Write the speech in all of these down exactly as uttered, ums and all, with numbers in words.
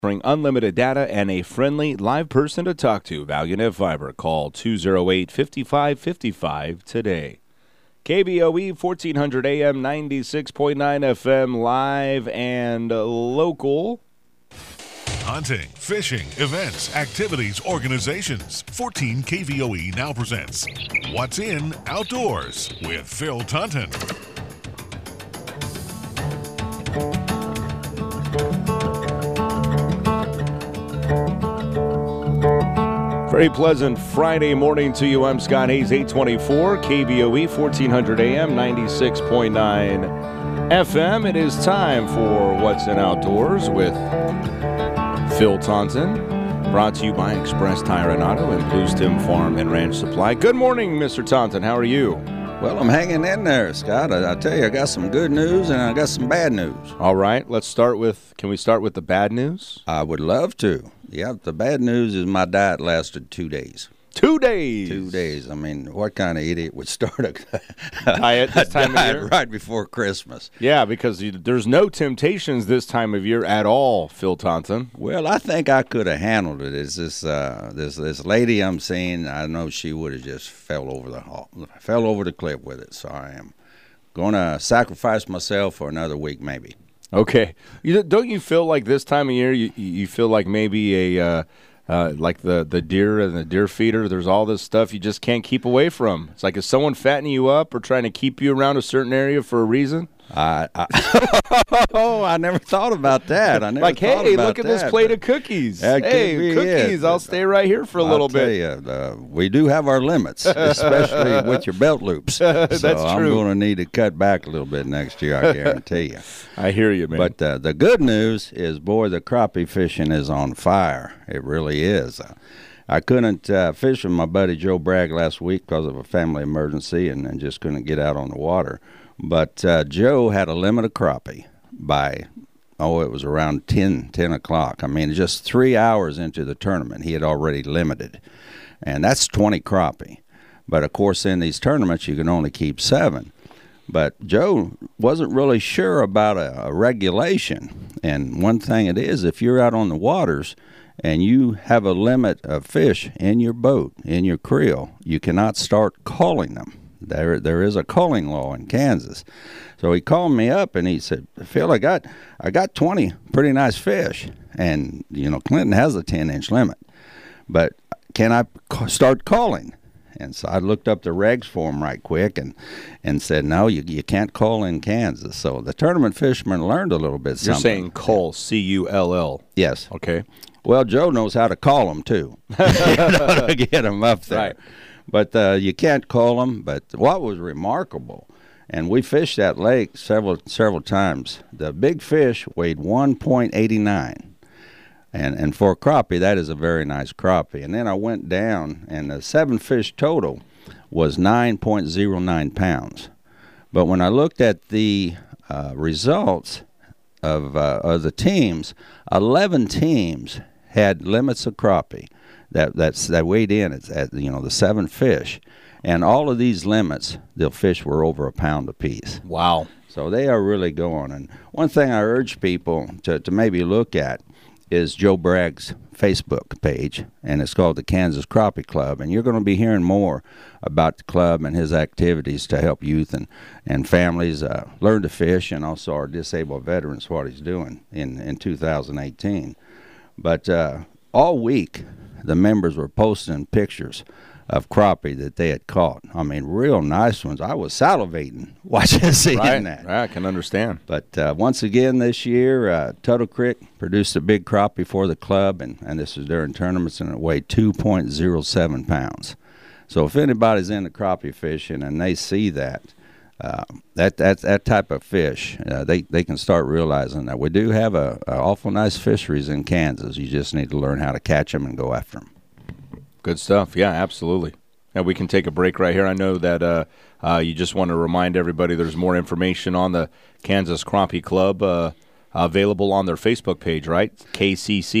Offering unlimited data and a friendly live person to talk to. ValueNet Fiber. Call two oh eight, five five five five today. K B O E, fourteen hundred A M, ninety-six point nine F M, live and local. Hunting, fishing, events, activities, organizations. fourteen K V O E now presents What's in Outdoors with Phil Tunton. Very pleasant Friday morning to you. I'm Scott Hayes, eight twenty-four, K B O E, fourteen hundred A M, ninety-six point nine F M. It is time for What's in Outdoors with Phil Taunton, brought to you by Express Tire and Auto and Blue Stem Farm and Ranch Supply. Good morning, Mister Taunton. How are you? Well, I'm hanging in there, Scott. I, I tell you, I got some good news and I got some bad news. All right, let's start with, can we start with the bad news? I would love to. Yeah, the bad news is my diet lasted two days. Two days? Two days. I mean, what kind of idiot would start a diet this time diet of year? Right before Christmas? Yeah, because you, there's no temptations this time of year at all, Phil Taunton. Well, I think I could have handled it. It's this uh, this this lady I'm seeing. I know she would have just fell over the fell over the cliff with it. So I am going to sacrifice myself for another week, maybe. Okay. You, don't you feel like this time of year, you you feel like maybe a uh, uh, like the, the deer and the deer feeder, there's all this stuff you just can't keep away from. It's like, is someone fattening you up or trying to keep you around a certain area for a reason? I, I oh, I never thought about that. I never like, thought hey, about look at that, this plate of cookies. Hey, cookies, it. I'll stay right here for a little I'll tell bit. You, uh, we do have our limits, especially with your belt loops. So That's I'm true. going to need to cut back a little bit next year, I guarantee you. I hear you, man. But uh, the good news is, boy, the crappie fishing is on fire. It really is. Uh, I couldn't uh, fish with my buddy Joe Bragg last week because of a family emergency and, and just couldn't get out on the water. But uh, Joe had a limit of crappie by, oh, it was around ten, ten o'clock. I mean, just three hours into the tournament, he had already limited. And that's twenty crappie. But, of course, in these tournaments, you can only keep seven. But Joe wasn't really sure about a, a regulation. And one thing it is, if you're out on the waters and you have a limit of fish in your boat, in your creel, you cannot start calling them. There, there is a culling law in Kansas. So he called me up and he said, Phil, I got, I got twenty pretty nice fish. And, you know, Clinton has a ten-inch limit. But can I ca- start calling? And so I looked up the regs for him right quick and, and said, no, you you can't call in Kansas. So the tournament fishermen learned a little bit You're something. saying cull, C U L L. Yes. Okay. Well, Joe knows how to call them, too, you know, to get them up there. Right. But uh, you can't call them. But what was remarkable, and we fished that lake several several times, the big fish weighed one point eight nine. And and for a crappie, that is a very nice crappie. And then I went down, and the seven fish total was nine point zero nine pounds. But when I looked at the uh, results of, uh, of the teams, eleven teams had limits of crappie that that's that weighed in at, at you know the seven fish, and all of these limits, the fish were over a pound apiece. Wow! So they are really going. And one thing I urge people to to maybe look at is Joe Bragg's Facebook page, and it's called the Kansas Crappie Club, and you're going to be hearing more about the club and his activities to help youth and, and families uh, learn to fish, and also our disabled veterans, what he's doing in, in two thousand eighteen. But uh, all week, the members were posting pictures of crappie that they had caught. I mean, real nice ones. I was salivating watching seeing right. that. Right. I can understand. But uh, once again this year, uh, Tuttle Creek produced a big crappie for the club, and, and this was during tournaments, and it weighed two point zero seven pounds. So if anybody's into crappie fishing and they see that, uh, that that that type of fish, uh, they, they can start realizing that we do have a, a awful nice fisheries in Kansas. You just need to learn how to catch them and go after them. Good stuff. Yeah, absolutely. And we can take a break right here. I know that uh, uh, you just want to remind everybody there's more information on the Kansas Crappie Club uh, available on their Facebook page, right? K C C?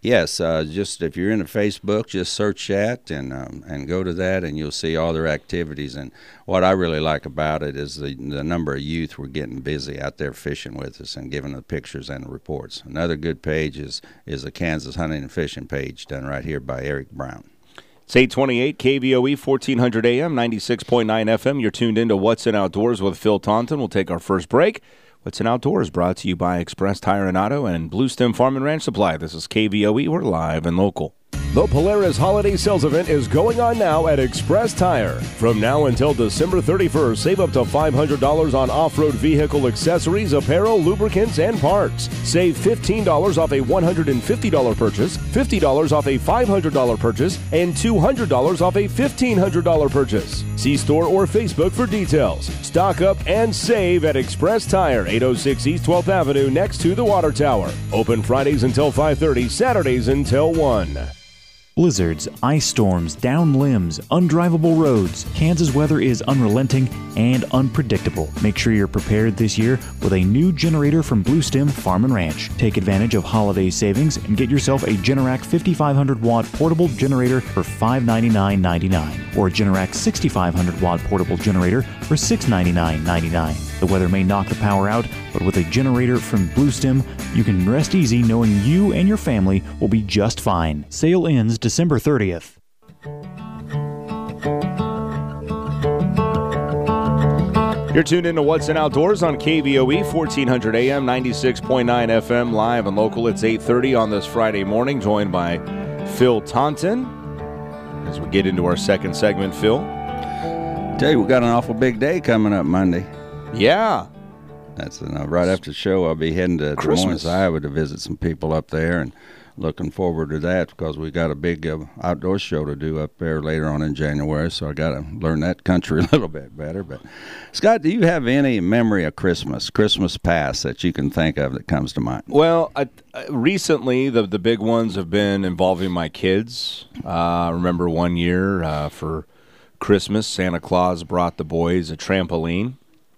Yes, uh, just if you're into Facebook, just search that and um, and go to that, and you'll see all their activities. And what I really like about it is the the number of youth we're getting busy out there fishing with us and giving the pictures and the reports. Another good page is is the Kansas Hunting and Fishing page done right here by Eric Brown. It's eight twenty-eight K V O E, fourteen hundred A M, ninety-six point nine F M. You're tuned into What's in Outdoors with Phil Taunton. We'll take our first break. What's in Outdoors brought to you by Express Tire and Auto and Blue Stem Farm and Ranch Supply. This is K V O E. We're live and local. The Polaris Holiday Sales Event is going on now at Express Tire. From now until December thirty-first, save up to five hundred dollars on off-road vehicle accessories, apparel, lubricants, and parts. Save fifteen dollars off a one hundred fifty dollars purchase, fifty dollars off a five hundred dollars purchase, and two hundred dollars off a fifteen hundred dollars purchase. See store or Facebook for details. Stock up and save at Express Tire, eight oh six East twelfth Avenue, next to the Water Tower. Open Fridays until five thirty, Saturdays until one. Blizzards, ice storms, down limbs, undrivable roads. Kansas weather is unrelenting and unpredictable. Make sure you're prepared this year with a new generator from Blue Stem Farm and Ranch. Take advantage of holiday savings and get yourself a Generac fifty-five hundred watt portable generator for five hundred ninety-nine ninety-nine or a Generac sixty-five hundred watt portable generator for six hundred ninety-nine ninety-nine. The weather may knock the power out, but with a generator from Blue Stem, you can rest easy knowing you and your family will be just fine. Sale ends December thirtieth. You're tuned into What's in Outdoors on K V O E, fourteen hundred A M, ninety-six point nine F M, live and local. It's eight thirty on this Friday morning, joined by Phil Taunton. As we get into our second segment, Phil. Tell you, we got an awful big day coming up Monday. Yeah. That's uh, right after the show. I'll be heading to Des Moines, Iowa to visit some people up there, and looking forward to that because we got a big uh, outdoor show to do up there later on in January, so I got to learn that country a little bit better. But Scott, do you have any memory of Christmas, Christmas past that you can think of that comes to mind? Well, I, I, recently the the big ones have been involving my kids. Uh, I remember one year uh, for Christmas, Santa Claus brought the boys a trampoline.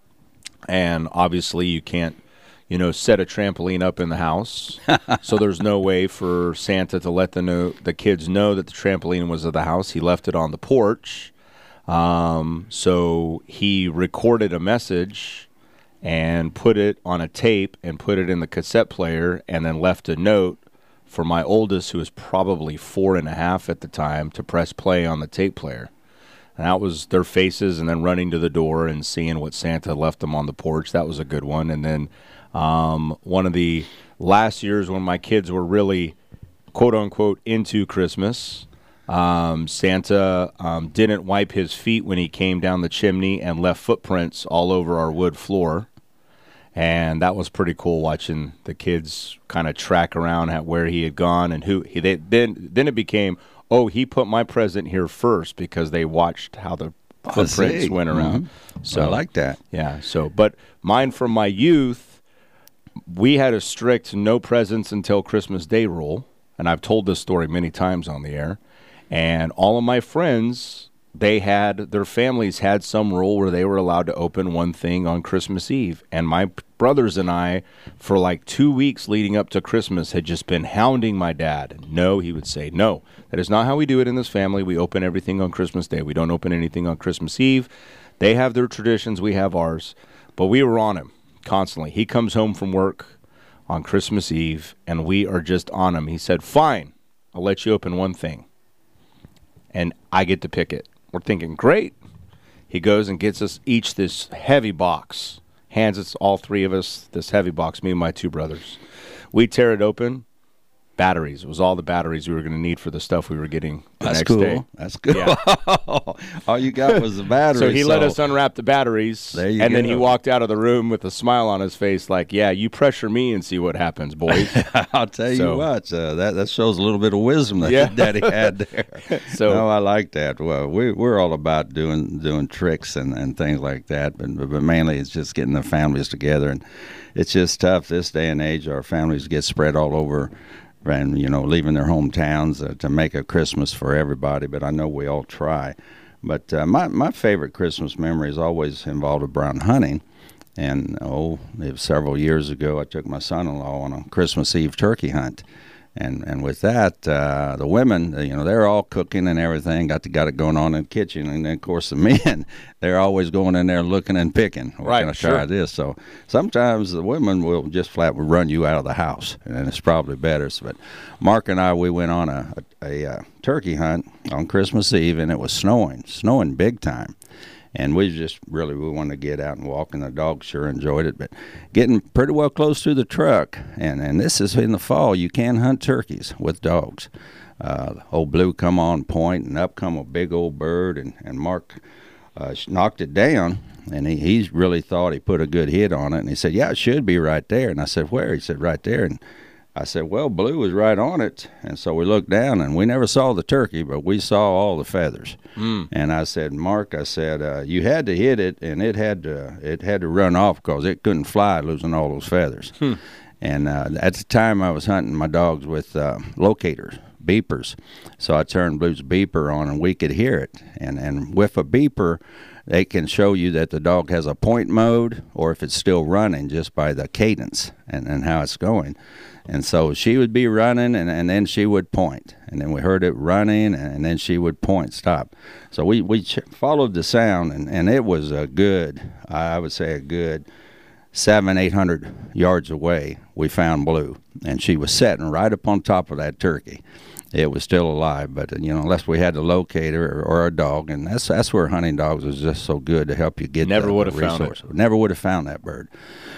And obviously you can't, you know, set a trampoline up in the house. So there's no way for Santa to let the know, the kids know that the trampoline was at the house. He left it on the porch. Um, so he recorded a message and put it on a tape and put it in the cassette player and then left a note for my oldest, who was probably four and a half at the time, to press play on the tape player. And that was their faces, and then running to the door and seeing what Santa left them on the porch. That was a good one. And then um, one of the last years when my kids were really, quote-unquote, into Christmas, um, Santa um, didn't wipe his feet when he came down the chimney and left footprints all over our wood floor. And that was pretty cool watching the kids kind of track around at where he had gone and who he. They, then, then it became, oh, he put my present here first because they watched how the footprints went around. Mm-hmm. So I like that. Yeah. So, but mine from my youth, we had a strict no presents until Christmas Day rule, and I've told this story many times on the air. And all of my friends, they had their families had some rule where they were allowed to open one thing on Christmas Eve. And my brothers and I, for like two weeks leading up to Christmas, had just been hounding my dad. No, he would say, no, that is not how we do it in this family. We open everything on Christmas Day. We don't open anything on Christmas Eve. They have their traditions. We have ours. But we were on him constantly. He comes home from work on Christmas Eve, and we are just on him. He said, fine, I'll let you open one thing. And I get to pick it. We're thinking, great. He goes and gets us each this heavy box, hands us, all three of us, this heavy box, me and my two brothers. We tear it open. Batteries. It was all the batteries we were going to need for the stuff we were getting the That's next cool. day. That's cool. Yeah. All you got was the batteries. So he let us unwrap the batteries, There you and go. then he walked out of the room with a smile on his face like, yeah, you pressure me and see what happens, boys. I'll tell So- you what, uh, that that shows a little bit of wisdom that Yeah. Daddy had there. So- no, I like that. Well, we we're all about doing doing tricks and, and things like that, but but mainly it's just getting the families together, and it's just tough this day and age. Our families get spread all over, and you know, leaving their hometowns uh, to make a Christmas for everybody. But I know we all try. But uh, my my favorite Christmas memory is always involved around hunting. And, oh, it was several years ago, I took my son-in-law on a Christmas Eve turkey hunt. And and with that, uh, the women, you know, they're all cooking and everything, got to, got it going on in the kitchen. And then, of course, the men, they're always going in there looking and picking. We're right, going to sure. try this. So sometimes the women will just flat run you out of the house, and it's probably better. But Mark and I, we went on a, a, a, a turkey hunt on Christmas Eve, and it was snowing, snowing big time. And we just really, we wanted to get out and walk, and the dogs sure enjoyed it. But getting pretty well close to the truck, and, and this is in the fall, you can hunt turkeys with dogs. Uh, old Blue come on point, and up come a big old bird, and, and Mark uh, knocked it down, and he he's really thought he put a good hit on it. And he said, yeah, it should be right there. And I said, where? He said, right there. And I said, well, Blue was right on it. And so we looked down, and we never saw the turkey, but we saw all the feathers. Mm. And I said, Mark, I said, uh, you had to hit it, and it had to it had to run off because it couldn't fly losing all those feathers. Hmm. And uh, at the time, I was hunting my dogs with uh, locators, beepers. So I turned Blue's beeper on, and we could hear it. And, and with a beeper, they can show you that the dog has a point mode or if it's still running just by the cadence and, and how it's going. And so she would be running, and, and then she would point. And then we heard it running, and then she would point, stop. So we, we ch- followed the sound, and, and it was a good, I would say a good seven, eight hundred yards away, we found Blue. And she was sitting right up on top of that turkey. It was still alive, but, you know, unless we had to locate her or, or a dog. And that's that's where hunting dogs is just so good to help you get Never the, would the have found resource. it. Never would have found that bird.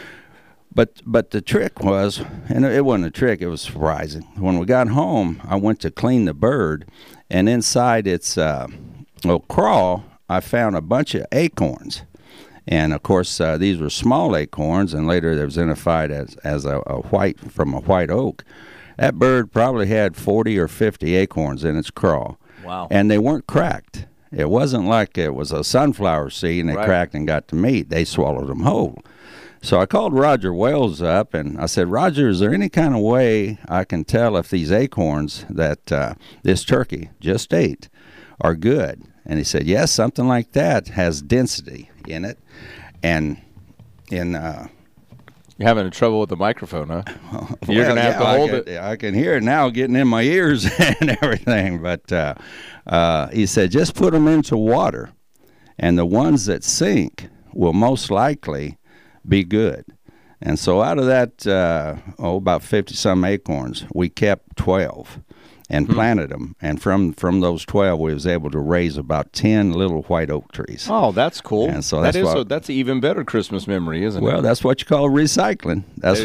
But but the trick was, and it wasn't a trick, it was surprising. When we got home, I went to clean the bird, and inside its uh, little craw, I found a bunch of acorns. And, of course, uh, these were small acorns, and later they was identified as, as a, a white, from a white oak. That bird probably had forty or fifty acorns in its craw. Wow. And they weren't cracked. It wasn't like it was a sunflower seed and they right. cracked and got to meat. They swallowed them whole. So I called Roger Wells up, and I said, Roger, is there any kind of way I can tell if these acorns that uh, this turkey just ate are good? And he said, yes, something like that has density in it. And in uh, You're having trouble with the microphone, huh? well, You're going to have yeah, to hold I it. can, I can hear it now getting in my ears and everything. But uh, uh, he said, just put them into water, and the ones that sink will most likely be good. And so out of that, uh, oh, about fifty-some acorns, we kept twelve and hmm. planted them. And from, from those twelve, we was able to raise about ten little white oak trees. Oh, that's cool. And so that's that is what, so that's an even better Christmas memory, isn't well, it? Well, that's what you call recycling. That's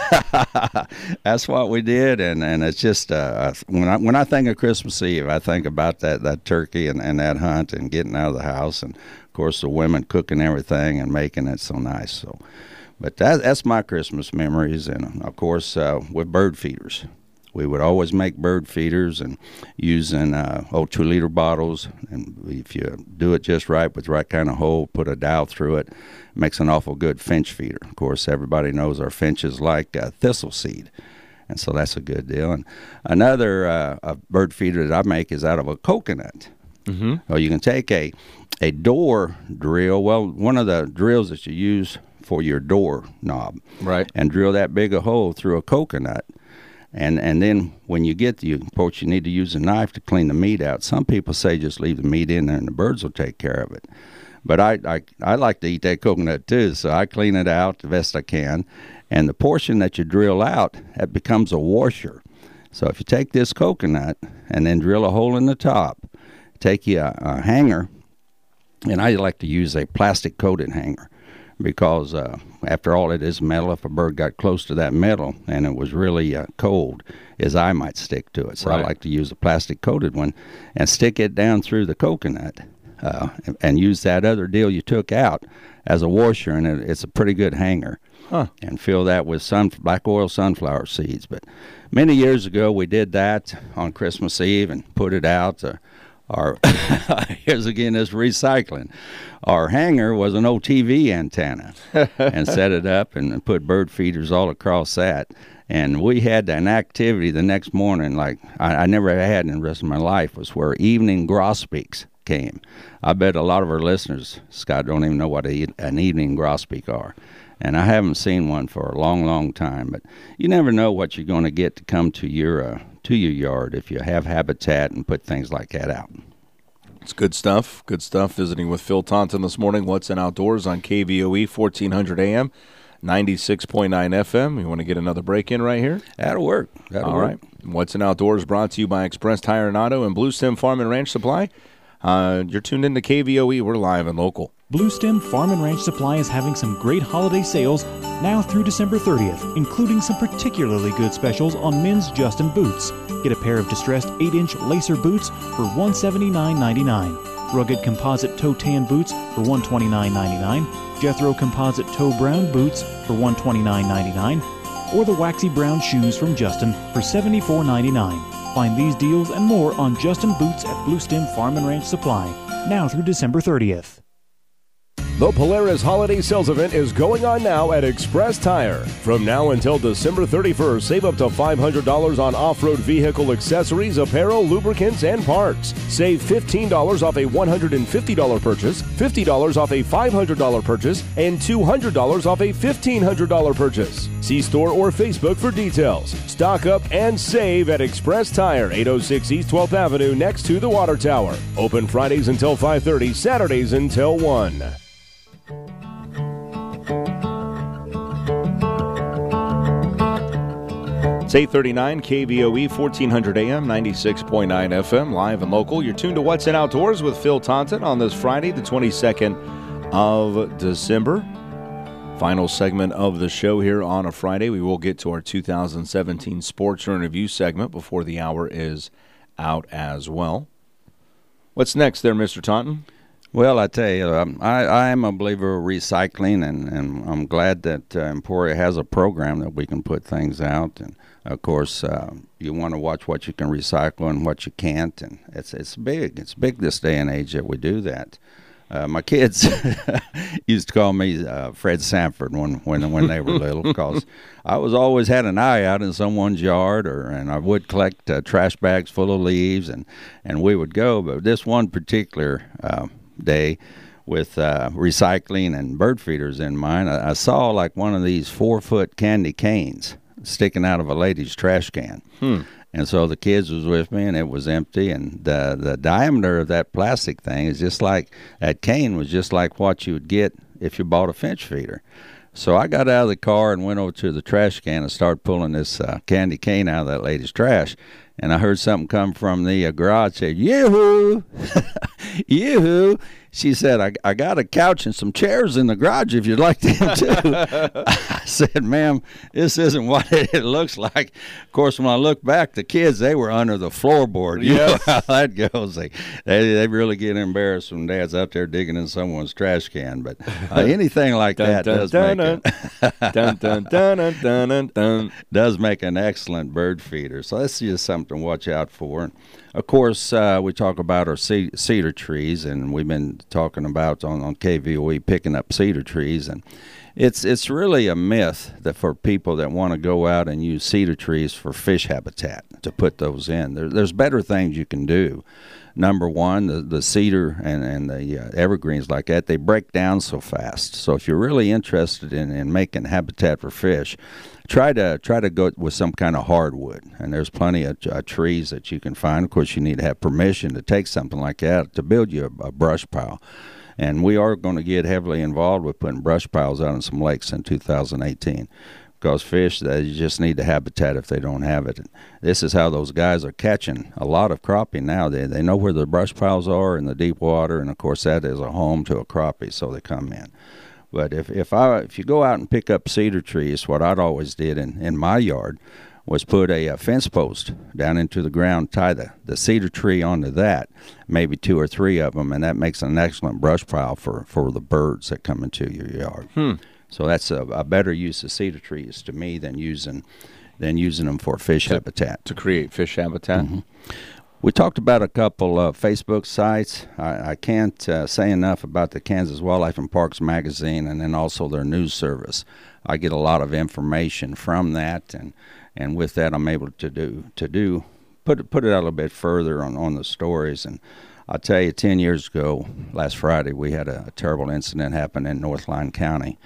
that's what we did. And, and it's just, uh, when I when I think of Christmas Eve, I think about that, that turkey and, and that hunt and getting out of the house. And, of course, the women cooking everything and making it so nice. So, but that, that's my Christmas memories. And, of course, uh, with bird feeders. We would always make bird feeders and using uh, oh, two-liter bottles. And if you do it just right with the right kind of hole, put a dowel through it, it makes an awful good finch feeder. Of course, everybody knows our finches like uh, thistle seed, and so that's a good deal. And another uh, a bird feeder that I make is out of a coconut. Mm-hmm. Well, you can take a, a door drill, well, one of the drills that you use for your door knob, right, and drill that big a hole through a coconut. And and then when you get the, of course, you need to use a knife to clean the meat out. Some people say just leave the meat in there and the birds will take care of it. But I, I, I like to eat that coconut too, so I clean it out the best I can. And the portion that you drill out, that becomes a washer. So if you take this coconut and then drill a hole in the top, take you a, a hanger, and I like to use a plastic-coated hanger. Because uh, after all, it is metal. If a bird got close to that metal and it was really uh, cold, his eye might stick to it. So right. I like to use a plastic-coated one and stick it down through the coconut uh, and, and use that other deal you took out as a washer, and it, it's a pretty good hanger. Huh. And fill that with sun, black oil sunflower seeds. But many years ago, we did that on Christmas Eve and put it out. Uh, Our here's again this recycling. Our hanger was an old T V antenna, and set it up and put bird feeders all across that. And we had an activity the next morning like I, I never had in the rest of my life, was where evening grosbeaks came. I bet a lot of our listeners, Scott, don't even know what a, an evening grosbeak are. And I haven't seen one for a long, long time. But you never know what you're going to get to come to your uh, to your yard if you have habitat and put things like that out. It's good stuff. Good stuff. Visiting with Phil Taunton this morning. What's in Outdoors on K V O E, fourteen hundred A M, ninety-six point nine F M. You want to get another break in right here? That'll work. That'll All work. right. What's in Outdoors brought to you by Express Tire and Auto and Blue Stem Farm and Ranch Supply. Uh, you're tuned into K V O E. We're live and local. Blue Stem Farm and Ranch Supply is having some great holiday sales now through December thirtieth, including some particularly good specials on men's Justin boots. Get a pair of distressed eight inch lacer boots for one hundred seventy-nine ninety-nine. Rugged composite toe tan boots for one hundred twenty-nine ninety-nine. Jethro composite toe brown boots for one hundred twenty-nine ninety-nine. Or the waxy brown shoes from Justin for seventy-four ninety-nine. Find these deals and more on Justin Boots at Blue Stem Farm and Ranch Supply, now through December thirtieth. The Polaris Holiday Sales Event is going on now at Express Tire. From now until December thirty-first, save up to five hundred dollars on off-road vehicle accessories, apparel, lubricants, and parts. Save fifteen dollars off a one hundred fifty dollars purchase, fifty dollars off a five hundred dollars purchase, and two hundred dollars off a fifteen hundred dollars purchase. See store or Facebook for details. Stock up and save at Express Tire, eight oh six East twelfth Avenue, next to the Water Tower. Open Fridays until five thirty, Saturdays until one. It's eight thirty-nine, K V O E, fourteen hundred A M, ninety-six point nine F M, live and local. You're tuned to What's in Outdoors with Phil Taunton on this Friday, the twenty-second of December. Final segment of the show here on a Friday. We will get to our two thousand seventeen Sports Review segment before the hour is out as well. What's next there, Mister Taunton? Well, I tell you, um, I, I am a believer of recycling, and, and I'm glad that uh, Emporia has a program that we can put things out. And, of course, uh, you want to watch what you can recycle and what you can't, and it's it's big. It's big this day and age that we do that. Uh, my kids used to call me uh, Fred Sanford when, when when they were little, because I was always had an eye out in someone's yard, or and I would collect uh, trash bags full of leaves, and, and we would go. But this one particular uh, day with uh, recycling and bird feeders in mind, I, I saw like one of these four-foot candy canes sticking out of a lady's trash can. Hmm. And so the kids was with me, and it was empty, and the the diameter of that plastic thing is just like, that cane was just like what you would get if you bought a finch feeder. So I got out of the car and went over to the trash can and started pulling this uh, candy cane out of that lady's trash. And I heard something come from the uh, garage say, "Yoo-hoo, yoo-hoo." She said, I, I got a couch and some chairs in the garage if you'd like them too. I said, "Ma'am, this isn't what it looks like." Of course, when I look back, the kids, they were under the floorboard. You Yes. know how that goes. They, they they really get embarrassed when Dad's out there digging in someone's trash can. But uh, anything like Dun, that dun, does dun, make dun. it. Dun, dun, dun, dun, dun, dun, dun. does make an excellent bird feeder. So that's just something to watch out for. Of course, uh, we talk about our ce- cedar trees, and we've been talking about on, on K V O E picking up cedar trees. And it's it's really a myth that for people that want to go out and use cedar trees for fish habitat, to put those in. There, there's better things you can do. Number one, the, the cedar and, and the uh, evergreens like that, they break down so fast. So if you're really interested in, in making habitat for fish, try to try to go with some kind of hardwood. And there's plenty of uh, trees that you can find. Of course, you need to have permission to take something like that to build you a, a brush pile. And we are going to get heavily involved with putting brush piles out in some lakes in two thousand eighteen. Because fish, they just need the habitat if they don't have it. This is how those guys are catching a lot of crappie now. They they know where the brush piles are in the deep water, and of course that is a home to a crappie, so they come in. But if if I if you go out and pick up cedar trees, what I'd always did in, in my yard was put a, a fence post down into the ground, tie the, the cedar tree onto that, maybe two or three of them, and that makes an excellent brush pile for, for the birds that come into your yard. Hmm. So that's a, a better use of cedar trees to me than using than using them for fish to, habitat. To create fish habitat. Mm-hmm. We talked about a couple of Facebook sites. I, I can't uh, say enough about the Kansas Wildlife and Parks magazine, and then also their news service. I get a lot of information from that, and, and with that I'm able to do to do put it, put it out a little bit further on, on the stories. And I'll tell you, ten years ago, last Friday, we had a, a terrible incident happen in Northline County,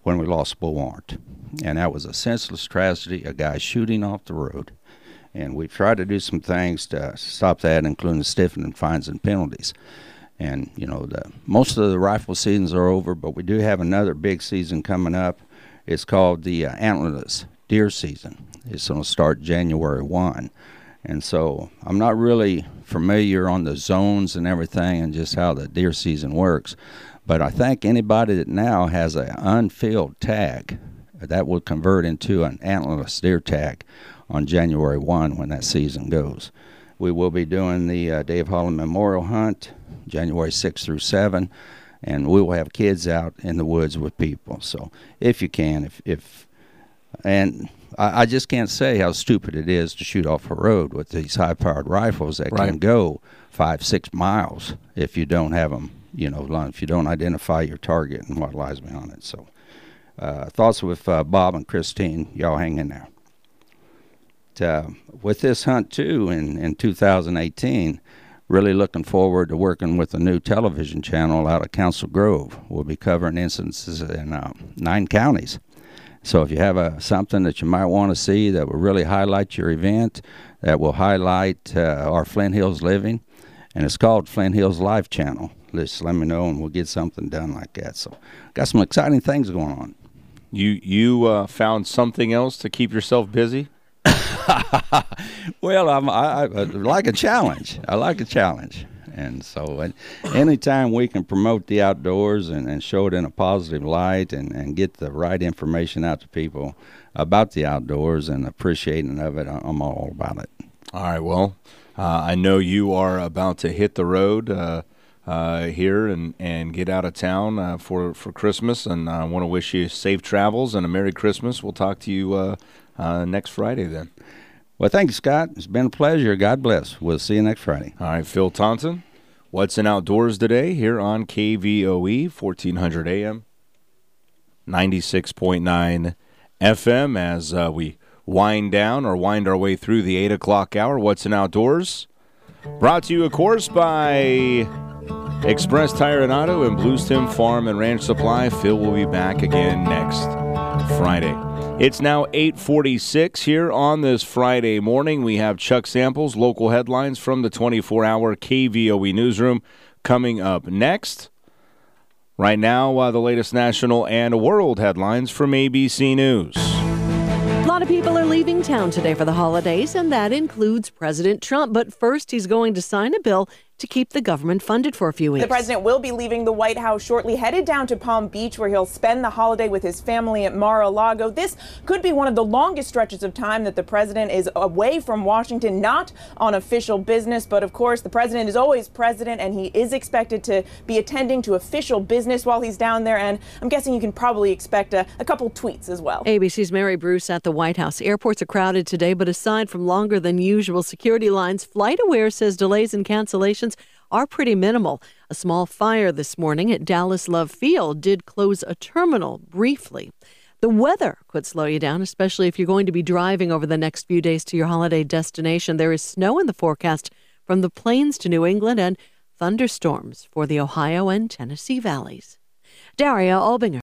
when we lost Bull Arndt. And that was a senseless tragedy, a guy shooting off the road. And we've tried to do some things to stop that, including stiffening fines and penalties. And, you know, the most of the rifle seasons are over, but we do have another big season coming up. It's called the uh, antlerless deer season. It's going to start January first. And so I'm not really familiar on the zones and everything and just how the deer season works. But I think anybody that now has an unfilled tag, that will convert into an antlerless deer tag on January first when that season goes. We will be doing the uh, Dave Holland Memorial Hunt, January sixth through seventh, and we will have kids out in the woods with people. So if you can, if, if and I, I just can't say how stupid it is to shoot off a road with these high-powered rifles that Right. can go five, six miles if you don't have them, you know, if you don't identify your target and what lies behind it. So uh, thoughts with uh, Bob and Christine. Y'all hang in there. Uh, with this hunt, too, in, in two thousand eighteen, really looking forward to working with a new television channel out of Council Grove. We'll be covering instances in uh, nine counties. So if you have a, something that you might want to see that will really highlight your event, that will highlight uh, our Flint Hills living, and it's called Flint Hills Live Channel, just let me know and we'll get something done like that. So got some exciting things going on. You, you uh, found something else to keep yourself busy? Well, I'm, I, I like a challenge. I like a challenge. And so and anytime we can promote the outdoors and, and show it in a positive light and, and get the right information out to people about the outdoors and appreciating of it, I'm all about it. All right, well, uh, I know you are about to hit the road uh, uh, here and, and get out of town uh, for, for Christmas, and I want to wish you safe travels and a Merry Christmas. We'll talk to you uh, uh, next Friday then. Well, thank you, Scott. It's been a pleasure. God bless. We'll see you next Friday. All right, Phil Taunton, What's in Outdoors today here on K V O E, fourteen hundred A M, ninety-six point nine F M as uh, we wind down or wind our way through the eight o'clock hour. What's in Outdoors? Brought to you, of course, by Express Tire and Auto and Blue Stem Farm and Ranch Supply. Phil will be back again next Friday. It's now eight forty-six here on this Friday morning. We have Chuck Samples, local headlines from the twenty-four hour K V O E newsroom coming up next. Right now, uh, the latest national and world headlines from A B C News. A lot of people are leaving town today for the holidays, and that includes President Trump. But first, he's going to sign a bill to keep the government funded for a few weeks. The president will be leaving the White House shortly, headed down to Palm Beach, where he'll spend the holiday with his family at Mar-a-Lago. This could be one of the longest stretches of time that the president is away from Washington, not on official business. But of course, the president is always president, and he is expected to be attending to official business while he's down there. And I'm guessing you can probably expect a, a couple tweets as well. A B C's Mary Bruce at the White House. Airports are crowded today, but aside from longer than usual security lines, FlightAware says delays and cancellations are pretty minimal. A small fire this morning at Dallas Love Field did close a terminal briefly. The weather could slow you down, especially if you're going to be driving over the next few days to your holiday destination. There is snow in the forecast from the plains to New England and thunderstorms for the Ohio and Tennessee valleys. Daria Albinger.